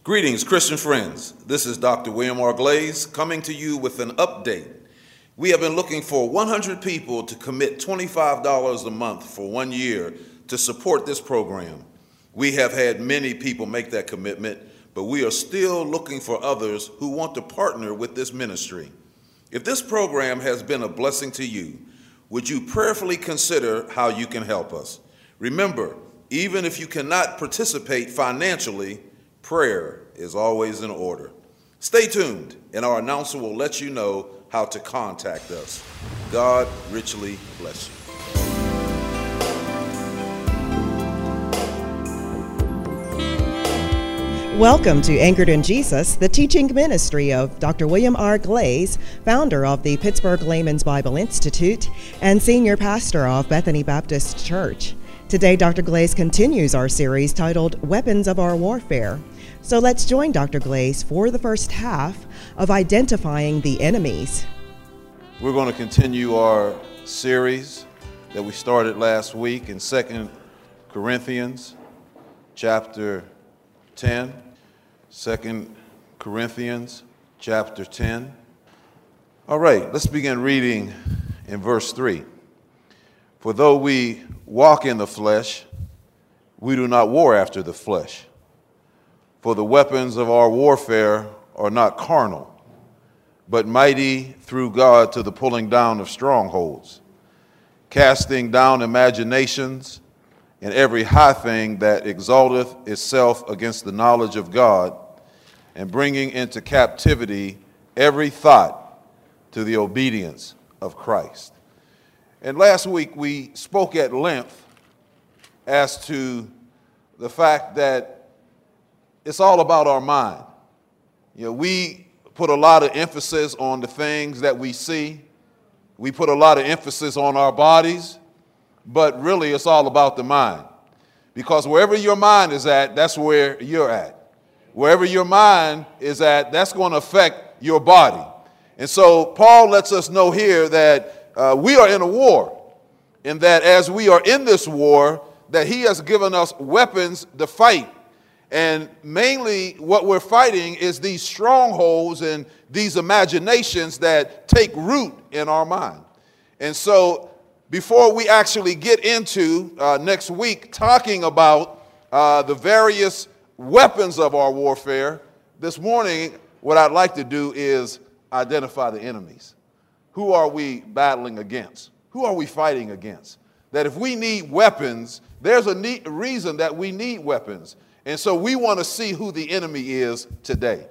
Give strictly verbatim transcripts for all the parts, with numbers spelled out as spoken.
Greetings, Christian friends. This is Doctor William R. Glaze coming to you with an update. We have been looking for one hundred people to commit twenty-five dollars a month for one year to support this program. We have had many people make that commitment, but we are still looking for others who want to partner with this ministry. If this program has been a blessing to you, would you prayerfully consider how you can help us? Remember, even if you cannot participate financially, prayer is always in order. Stay tuned, and our announcer will let you know how to contact us. God richly bless you. Welcome to Anchored in Jesus, the teaching ministry of Doctor William R. Glaze, founder of the Pittsburgh Layman's Bible Institute and senior pastor of Bethany Baptist Church. Today, Doctor Glaze continues our series titled Weapons of Our Warfare. So let's join Doctor Glaze for the first half of Identifying the Enemies. We're going to continue our series that we started last week in Second Corinthians chapter ten. Second Corinthians chapter ten. All right, let's begin reading in verse three. For though we walk in the flesh, we do not war after the flesh. For the weapons of our warfare are not carnal, but mighty through God to the pulling down of strongholds, casting down imaginations and every high thing that exalteth itself against the knowledge of God, and bringing into captivity every thought to the obedience of Christ. And last week we spoke at length as to the fact that it's all about our mind. You know, we put a lot of emphasis on the things that we see. We put a lot of emphasis on our bodies, but really it's all about the mind. Because wherever your mind is at, that's where you're at. Wherever your mind is at, that's going to affect your body. And so Paul lets us know here that uh, we are in a war, and that as we are in this war, that he has given us weapons to fight. And mainly what we're fighting is these strongholds and these imaginations that take root in our mind. And so before we actually get into uh, next week talking about uh, the various weapons of our warfare, this morning what I'd like to do is identify the enemies. Who are we battling against? Who are we fighting against? That if we need weapons, there's a need, reason that we need weapons. And so we want to see who the enemy is today.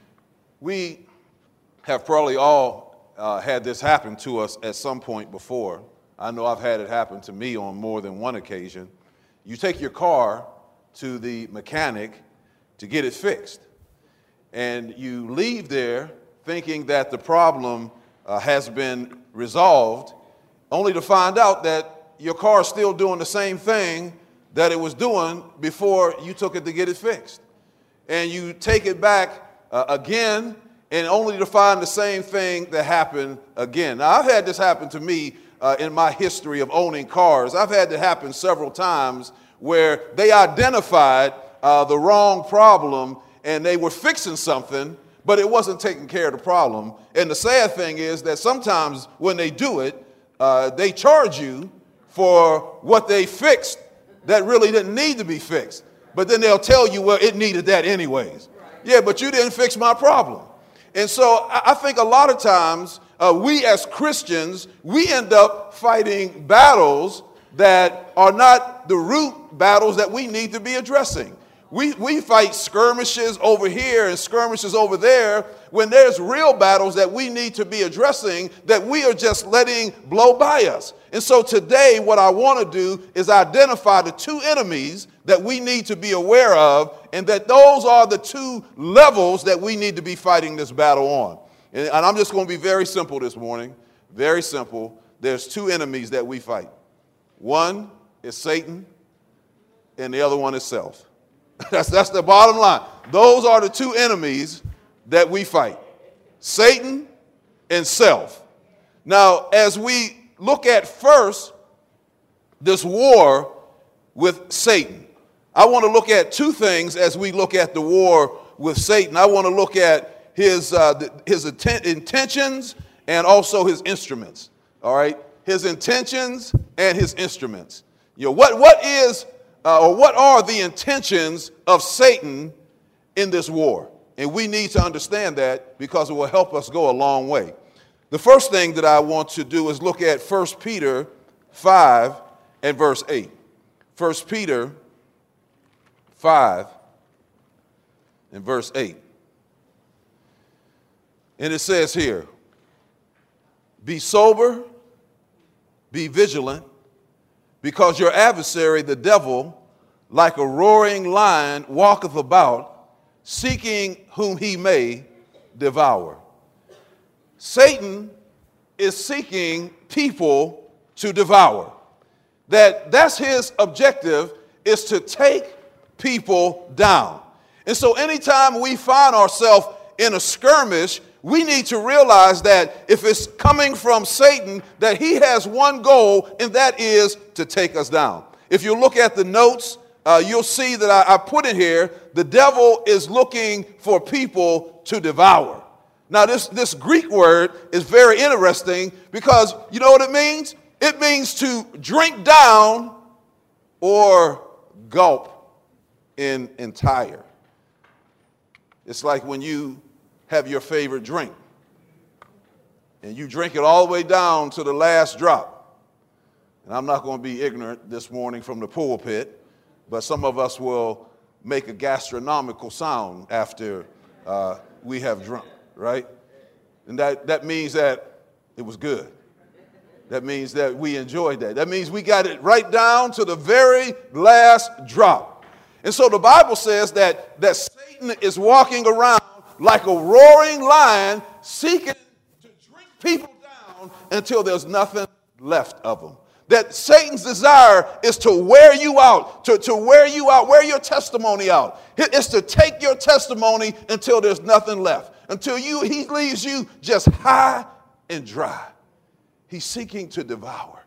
We have probably all uh, had this happen to us at some point before. I know I've had it happen to me on more than one occasion. You take your car to the mechanic to get it fixed, and you leave there thinking that the problem uh, has been resolved, only to find out that your car is still doing the same thing that it was doing before you took it to get it fixed. And you take it back uh, again, and only to find the same thing that happened again. Now, I've had this happen to me uh, in my history of owning cars. I've had it happen several times where they identified uh, the wrong problem, and they were fixing something, but it wasn't taking care of the problem. And the sad thing is that sometimes when they do it, uh, they charge you for what they fixed that really didn't need to be fixed. But then they'll tell you, well, it needed that anyways. Yeah, but you didn't fix my problem. And so I think a lot of times uh, we as Christians, we end up fighting battles that are not the root battles that we need to be addressing. We, we fight skirmishes over here and skirmishes over there when there's real battles that we need to be addressing that we are just letting blow by us. And so today what I want to do is identify the two enemies that we need to be aware of, and that those are the two levels that we need to be fighting this battle on. And, and I'm just going to be very simple this morning, very simple. There's two enemies that we fight. One is Satan, and the other one is self. That's, that's the bottom line. Those are the two enemies that we fight, Satan and self. Now, as we look at first this war with Satan, I want to look at two things as we look at the war with Satan, I want to look at his, uh, his intent, intentions and also his instruments, all right? His intentions and his instruments. You know, what, what is, uh, or what are the intentions of Satan in this war? And we need to understand that because it will help us go a long way. The first thing that I want to do is look at First Peter five and verse eight. First Peter five and verse eight. And it says here, be sober, be vigilant, because your adversary, the devil, like a roaring lion, walketh about, seeking whom he may devour. Satan is seeking people to devour. That, that's his objective, is to take people down. And so anytime we find ourselves in a skirmish, we need to realize that if it's coming from Satan, that he has one goal, and that is to take us down. If you look at the notes, uh, you'll see that I, I put in here, the devil is looking for people to devour. Now, this, this Greek word is very interesting because you know what it means? It means to drink down or gulp in entire. It's like when you have your favorite drink and you drink it all the way down to the last drop. And I'm not going to be ignorant this morning from the pulpit, but some of us will make a gastronomical sound after uh, we have drunk, right? And that, that means that it was good. That means that we enjoyed that. That means we got it right down to the very last drop. And so the Bible says that, that Satan is walking around like a roaring lion, seeking to drink people down until there's nothing left of them. That Satan's desire is to wear you out, to, to wear you out, wear your testimony out. It's to take your testimony until there's nothing left, until you he leaves you just high and dry. He's seeking to devour.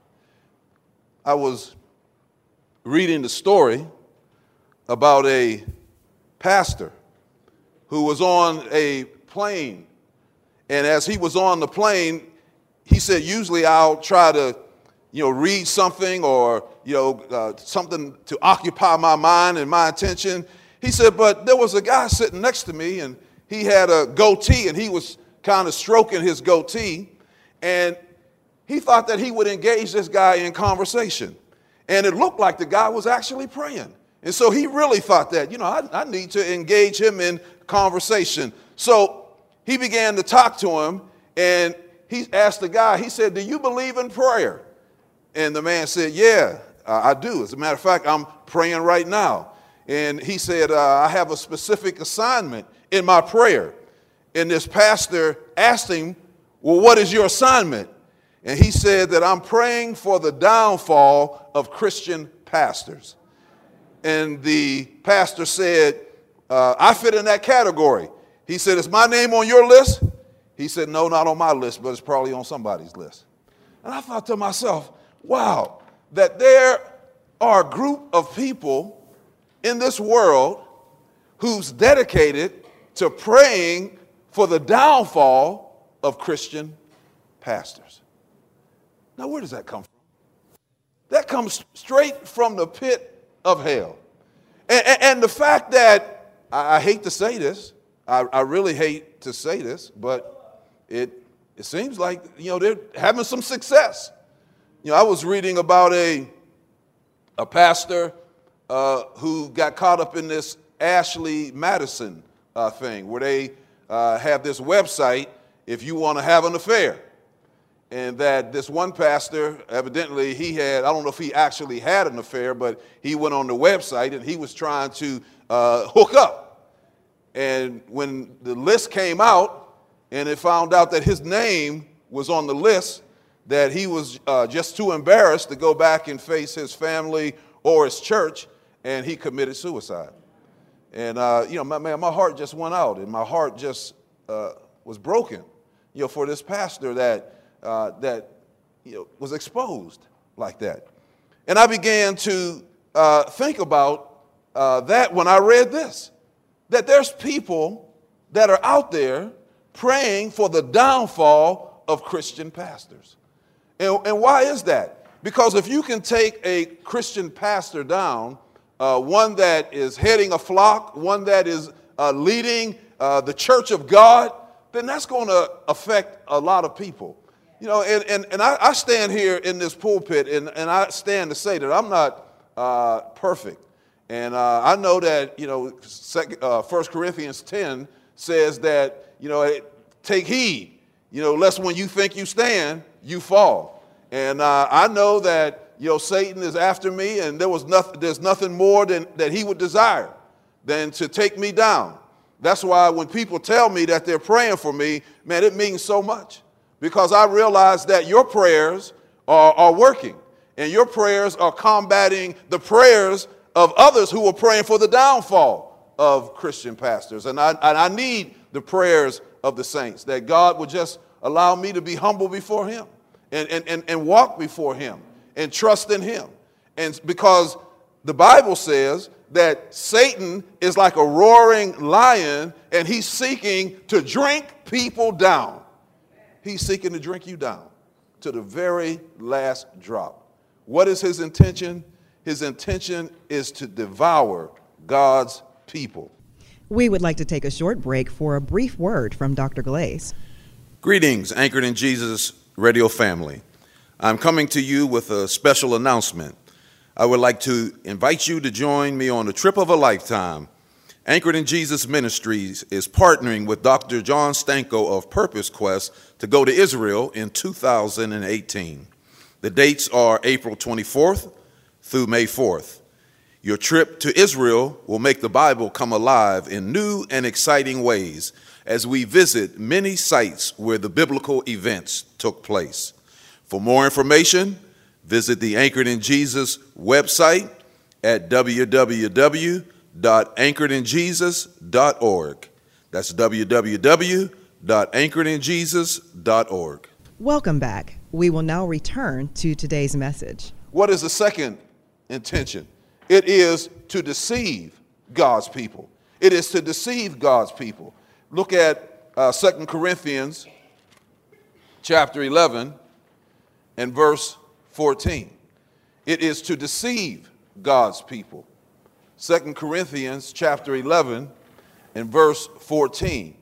I was reading the story about a pastor who was on a plane. And as he was on the plane, he said, usually I'll try to, you know, read something or, you know, uh, something to occupy my mind and my attention. He said, but there was a guy sitting next to me and he had a goatee and he was kind of stroking his goatee. And he thought that he would engage this guy in conversation. And it looked like the guy was actually praying. And so he really thought that, you know, I, I need to engage him in conversation. So he began to talk to him, and he asked the guy, he said, do you believe in prayer? And the man said, yeah, uh, I do. As a matter of fact, I'm praying right now. And he said, uh, I have a specific assignment in my prayer. And this pastor asked him, well, what is your assignment? And he said that I'm praying for the downfall of Christian pastors. And the pastor said, uh, I fit in that category. He said, is my name on your list? He said, no, not on my list, but it's probably on somebody's list. And I thought to myself, wow, that there are a group of people in this world who's dedicated to praying for the downfall of Christian pastors. Now, where does that come from? That comes straight from the pit of hell. And, and, and the fact that, I, I hate to say this, I, I really hate to say this, but it, it seems like, you know, they're having some success. You know, I was reading about a, a pastor uh, who got caught up in this Ashley Madison uh, thing, where they uh, have this website, if you want to have an affair. And that this one pastor, evidently he had, I don't know if he actually had an affair, but he went on the website and he was trying to uh, hook up. And when the list came out and it found out that his name was on the list, that he was uh, just too embarrassed to go back and face his family or his church, and he committed suicide. And, uh, you know, my, man, my heart just went out and my heart just uh, was broken, you know, for this pastor that, Uh, that you know, was exposed like that. And I began to uh, think about uh, that when I read this, that there's people that are out there praying for the downfall of Christian pastors. And, and why is that? Because if you can take a Christian pastor down, uh, one that is heading a flock, one that is uh, leading uh, the church of God, then that's going to affect a lot of people. You know, and, and, and I, I stand here in this pulpit, and, and I stand to say that I'm not uh, perfect. And uh, I know that, you know, second, uh, First Corinthians ten says that, you know, take heed, you know, lest when you think you stand, you fall. And uh, I know that, you know, Satan is after me, and there was nothing, there's nothing more than that he would desire than to take me down. That's why when people tell me that they're praying for me, man, it means so much. Because I realize that your prayers are, are working, and your prayers are combating the prayers of others who are praying for the downfall of Christian pastors. And I, and I need the prayers of the saints, that God would just allow me to be humble before him and, and, and, and walk before him and trust in him. And because the Bible says that Satan is like a roaring lion, and he's seeking to drink people down. He's seeking to drink you down to the very last drop. What is his intention? His intention is to devour God's people. We would like to take a short break for a brief word from Doctor Glaze. Greetings, Anchored in Jesus radio family. I'm coming to you with a special announcement. I would like to invite you to join me on the trip of a lifetime. Anchored in Jesus Ministries is partnering with Doctor John Stanko of Purpose Quest to go to Israel in two thousand eighteen. The dates are April twenty-fourth through May fourth. Your trip to Israel will make the Bible come alive in new and exciting ways as we visit many sites where the biblical events took place. For more information, visit the Anchored in Jesus website at w w w dot anchored in jesus dot org. That's w w w dot anchored in jesus dot org. Welcome back. We will now return to today's message. What is the second intention? It is to deceive God's people. It is to deceive God's people. Look at uh, Second Corinthians chapter eleven and verse fourteen. It is to deceive God's people. Second Corinthians chapter eleven and verse fourteen.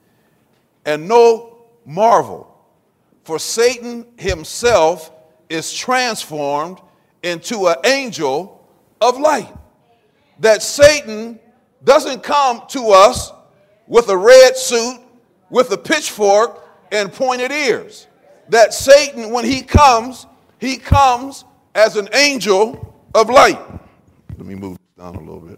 And no marvel, for Satan himself is transformed into an angel of light. That Satan doesn't come to us with a red suit, with a pitchfork, and pointed ears. That Satan, when he comes, he comes as an angel of light. Let me move down a little bit.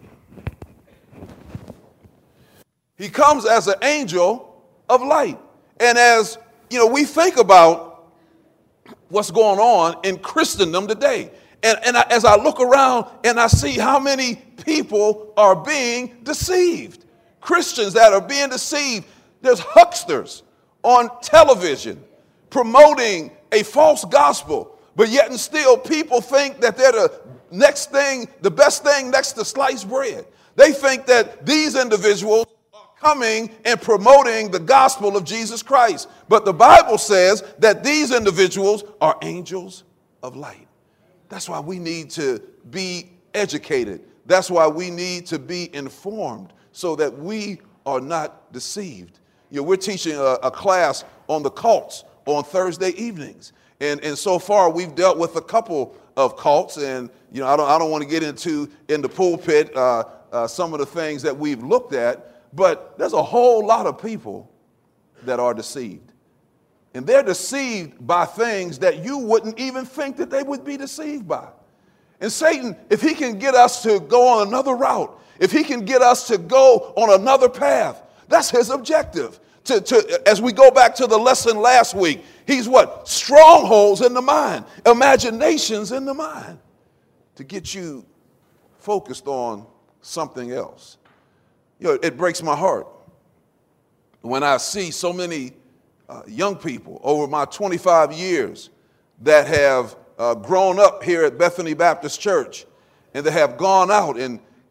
He comes as an angel of light. And as, you know, we think about what's going on in Christendom today, and, and I, as I look around and I see how many people are being deceived, Christians that are being deceived. There's hucksters on television promoting a false gospel, but yet and still people think that they're the next thing, the best thing next to sliced bread. They think that these individuals are coming and promoting the gospel of Jesus Christ. But the Bible says that these individuals are angels of light. That's why we need to be educated. That's why we need to be informed so that we are not deceived. You know, we're teaching a, a class on the cults on Thursday evenings. And, and so far we've dealt with a couple of cults, and you know I don't I don't want to get into in the pulpit uh, uh, some of the things that we've looked at, but there's a whole lot of people that are deceived, and they're deceived by things that you wouldn't even think that they would be deceived by. And Satan, if he can get us to go on another route, if he can get us to go on another path, that's his objective. To, to, as we go back to the lesson last week, he's what? Strongholds in the mind, imaginations in the mind, to get you focused on something else. You know, it breaks my heart when I see so many uh, young people over my twenty-five years that have uh, grown up here at Bethany Baptist Church, and that have gone out and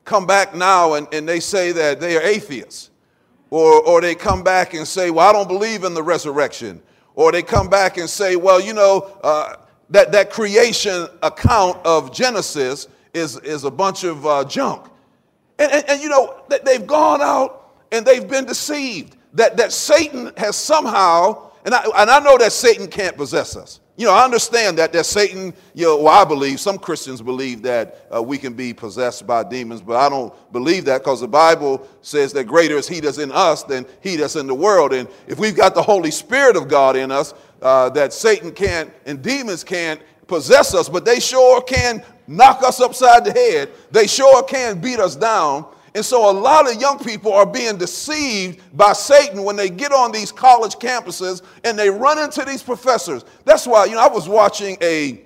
come back now and, and they say that they are atheists. Or, or they come back and say, well, I don't believe in the resurrection. Or they come back and say, well, you know, uh, that, that creation account of Genesis is, is a bunch of uh, junk. And, and, and, you know, they've gone out and they've been deceived. That, that Satan has somehow, and I, and I know that Satan can't possess us. You know, I understand that, that Satan, you know, well, I believe, some Christians believe that uh, we can be possessed by demons, but I don't believe that because the Bible says that greater is he that's in us than he that's in the world. And if we've got the Holy Spirit of God in us, uh, that Satan can't and demons can't possess us, but they sure can knock us upside the head. They sure can beat us down. And so a lot of young people are being deceived by Satan when they get on these college campuses and they run into these professors. That's why, you know, I was watching a,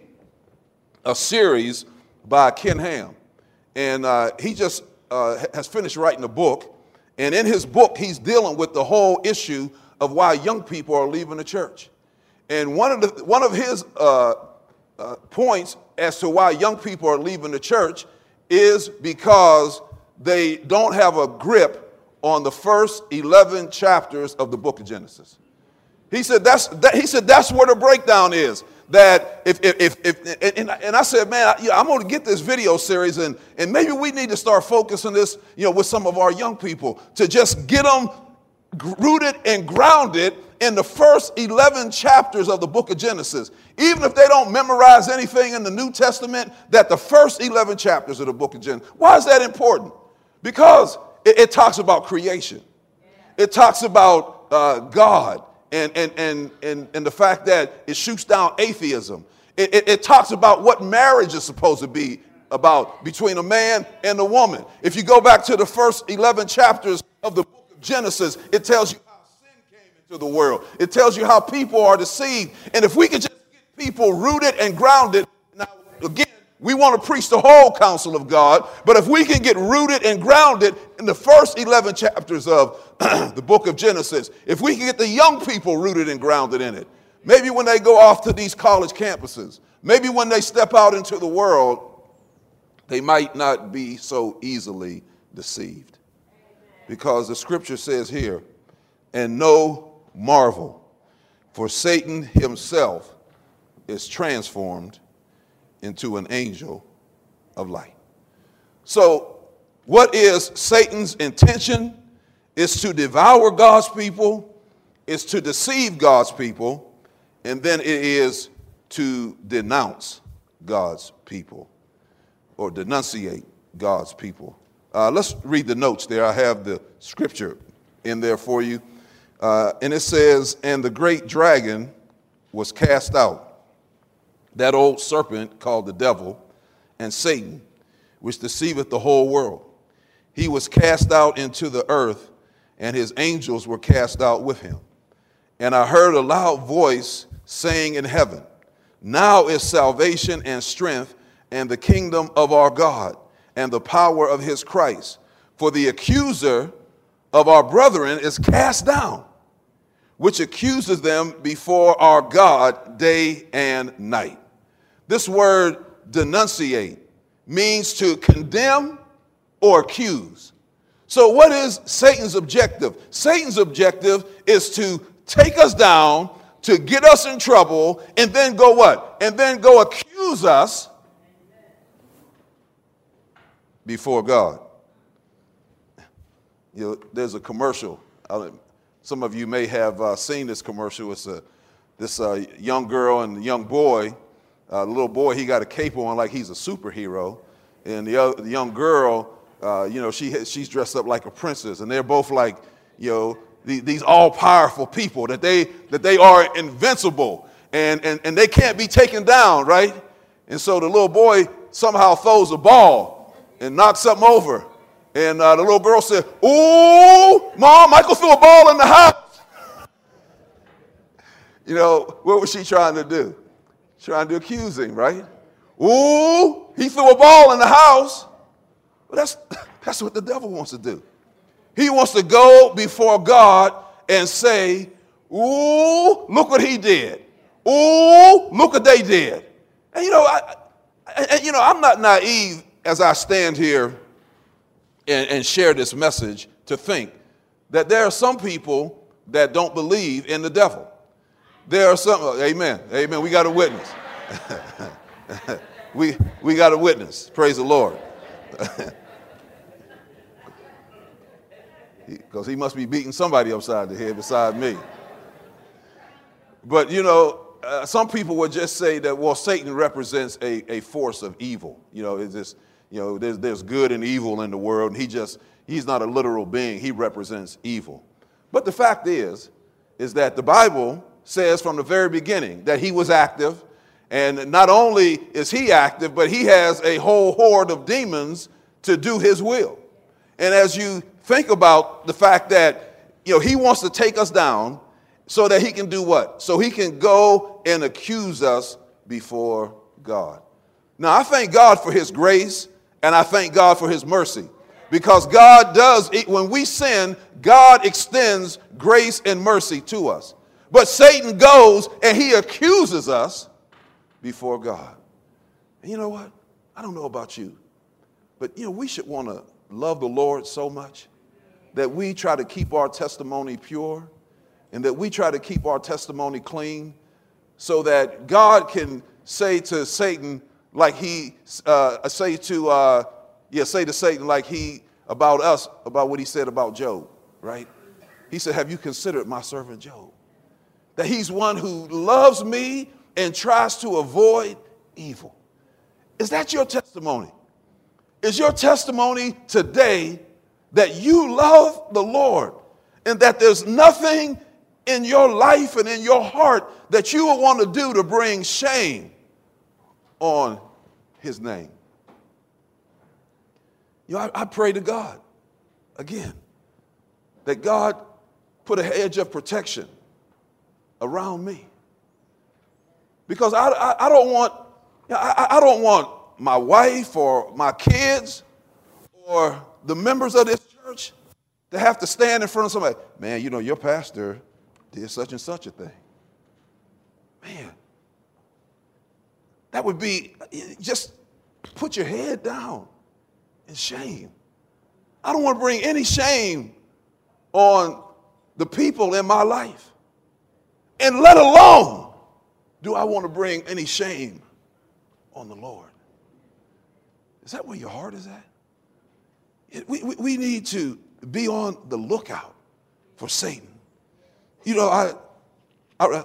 a series by Ken Ham, and uh, he just uh, has finished writing a book. And in his book, he's dealing with the whole issue of why young people are leaving the church. And one of the, one of his uh, uh, points as to why young people are leaving the church is because they don't have a grip on the first eleven chapters of the book of Genesis. He said that's that, he said that's where the breakdown is. That if if if, if and, and I said, man, I, you know, I'm going to get this video series, and and maybe we need to start focusing this, you know, with some of our young people to just get them rooted and grounded in the first eleven chapters of the book of Genesis. Even if they don't memorize anything in the New Testament, that the first eleven chapters of the book of Genesis. Why is that important? Because it, it talks about creation. It talks about uh, God and, and, and, and, and the fact that it shoots down atheism. It, it, it talks about what marriage is supposed to be about between a man and a woman. If you go back to the first eleven chapters of the book of Genesis, it tells you how sin came into the world. It tells you how people are deceived. And if we could just get people rooted and grounded, now again, we want to preach the whole counsel of God, but if we can get rooted and grounded in the first eleven chapters of the book of Genesis, if we can get the young people rooted and grounded in it, maybe when they go off to these college campuses, maybe when they step out into the world, they might not be so easily deceived. Because the scripture says here, and no marvel, for Satan himself is transformed into an angel of light. So what is Satan's intention? Is to devour God's people, is to deceive God's people, and then it is to denounce God's people or denunciate God's people. Uh, let's read the notes there. I have the scripture in there for you. Uh, and it says, and the great dragon was cast out, that old serpent called the devil and Satan, which deceiveth the whole world. He was cast out into the earth, and his angels were cast out with him. And I heard a loud voice saying in heaven, now is salvation and strength and the kingdom of our God and the power of his Christ. For the accuser of our brethren is cast down, which accuses them before our God day and night. This word denunciate means to condemn or accuse. So what is Satan's objective? Satan's objective is to take us down, to get us in trouble, and then go what? And then go accuse us before God. You know, there's a commercial. Some of you may have uh, seen this commercial. It's a, this uh, young girl and young boy. Uh, the little boy, he got a cape on like he's a superhero. And the, other, the young girl, uh, you know, she she's dressed up like a princess. And they're both like, you know, the, these all-powerful people, that they that they are invincible. And, and, and they can't be taken down, right? And so the little boy somehow throws a ball and knocks something over. And uh, the little girl said, ooh, Mom, Michael threw a ball in the house. You know, what was she trying to do? Trying to accuse him, right? Ooh, he threw a ball in the house. Well, that's, that's what the devil wants to do. He wants to go before God and say, ooh, look what he did. Ooh, look what they did. And, you know, I, I, you know, I'm not naive as I stand here and, and share this message to think that there are some people that don't believe in the devil. There are some, amen, amen, we got a witness. we, we got a witness, praise the Lord. Because he must be beating somebody upside the head beside me. But, you know, uh, some people would just say that, well, Satan represents a, a force of evil. You know, it's just, you know, there's, there's good and evil in the world, and he just, he's not a literal being. He represents evil. But the fact is, is that the Bible says from the very beginning that he was active, and not only is he active, but he has a whole horde of demons to do his will. And as you think about the fact that, you know, he wants to take us down so that he can do what? So he can go and accuse us before God. Now, I thank God for his grace, and I thank God for his mercy, because God does, when we sin, God extends grace and mercy to us. But Satan goes and he accuses us before God. And you know what? I don't know about you, but, you know, we should want to love the Lord so much that we try to keep our testimony pure, and that we try to keep our testimony clean, so that God can say to Satan, like he uh, say to uh, yeah say to Satan like he about us, about what he said about Job, right? He said, "Have you considered my servant Job? That he's one who loves me and tries to avoid evil." Is that your testimony? Is your testimony today that you love the Lord, and that there's nothing in your life and in your heart that you would want to do to bring shame on his name? You know, I, I pray to God again that God put a hedge of protection around me, because I, I, I don't want I, I don't want my wife or my kids or the members of this church to have to stand in front of somebody. Man, you know, your pastor did such and such a thing. Man, that would be, just put your head down in shame. I don't want to bring any shame on the people in my life. And let alone do I want to bring any shame on the Lord. Is that where your heart is at? We, we, we need to be on the lookout for Satan. You know, I, I,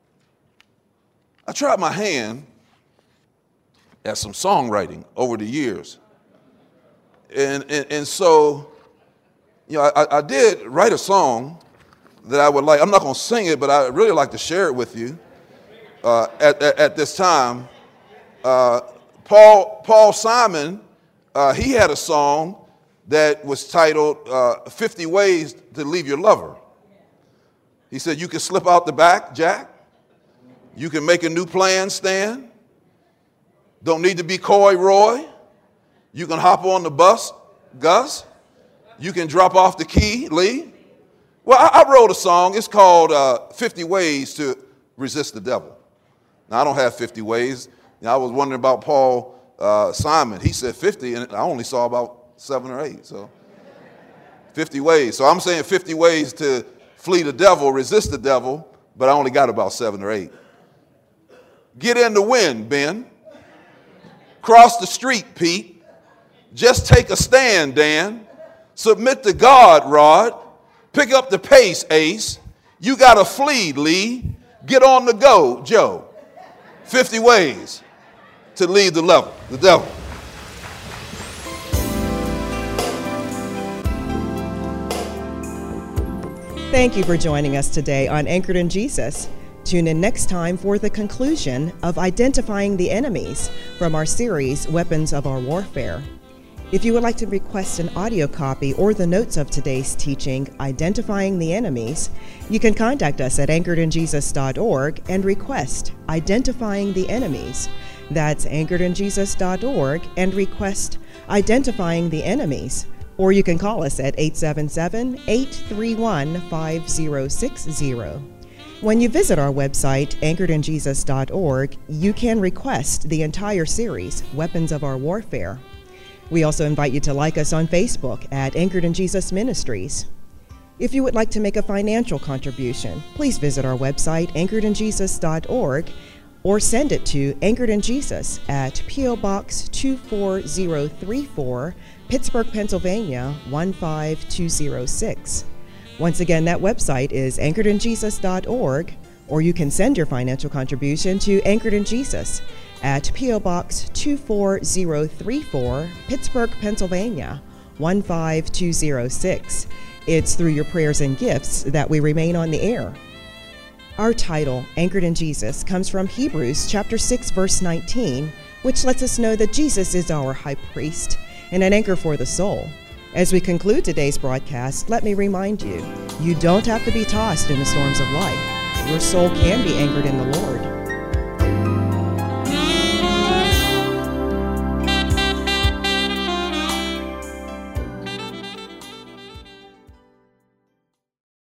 I tried my hand at some songwriting over the years. And, and, and so, you know, I, I did write a song that I would like. I'm not going to sing it, but I really like to share it with you uh, at, at, at this time. Uh, Paul, Paul Simon, uh, he had a song that was titled uh, fifty ways to Leave Your Lover. He said, you can slip out the back, Jack. You can make a new plan, Stan. Don't need to be coy, Roy. You can hop on the bus, Gus. You can drop off the key, Lee. Well, I, I wrote a song. It's called uh, fifty ways to Resist the Devil. Now, I don't have fifty ways. You know, I was wondering about Paul uh, Simon. He said fifty, and I only saw about seven or eight. So fifty ways. So I'm saying fifty ways to flee the devil, resist the devil, but I only got about seven or eight. Get in the wind, Ben. Cross the street, Pete. Just take a stand, Dan. Submit to God, Rod. Pick up the pace, Ace. You got to flee, Lee. Get on the go, Joe. fifty ways to leave the level, the devil. Thank you for joining us today on Anchored in Jesus. Tune in next time for the conclusion of Identifying the Enemies from our series, Weapons of Our Warfare. If you would like to request an audio copy or the notes of today's teaching, Identifying the Enemies, you can contact us at anchored in jesus dot org and request Identifying the Enemies. That's anchored in jesus dot org and request Identifying the Enemies. Or you can call us at eight seven seven, eight three one, five zero six zero. When you visit our website, anchored in jesus dot org, you can request the entire series, Weapons of Our Warfare. We also invite you to like us on Facebook at Anchored in Jesus Ministries. If you would like to make a financial contribution, please visit our website, anchored in jesus dot org, or send it to Anchored in Jesus at P O Box two four zero three four, Pittsburgh, Pennsylvania one five two zero six. Once again, that website is anchored in jesus dot org, or you can send your financial contribution to Anchored in Jesus at P O Box two four zero three four, Pittsburgh, Pennsylvania one five two zero six. It's through your prayers and gifts that we remain on the air. Our title, Anchored in Jesus, comes from Hebrews chapter six, verse nineteen, which lets us know that Jesus is our high priest and an anchor for the soul. As we conclude today's broadcast, let me remind you, you don't have to be tossed in the storms of life. Your soul can be anchored in the Lord.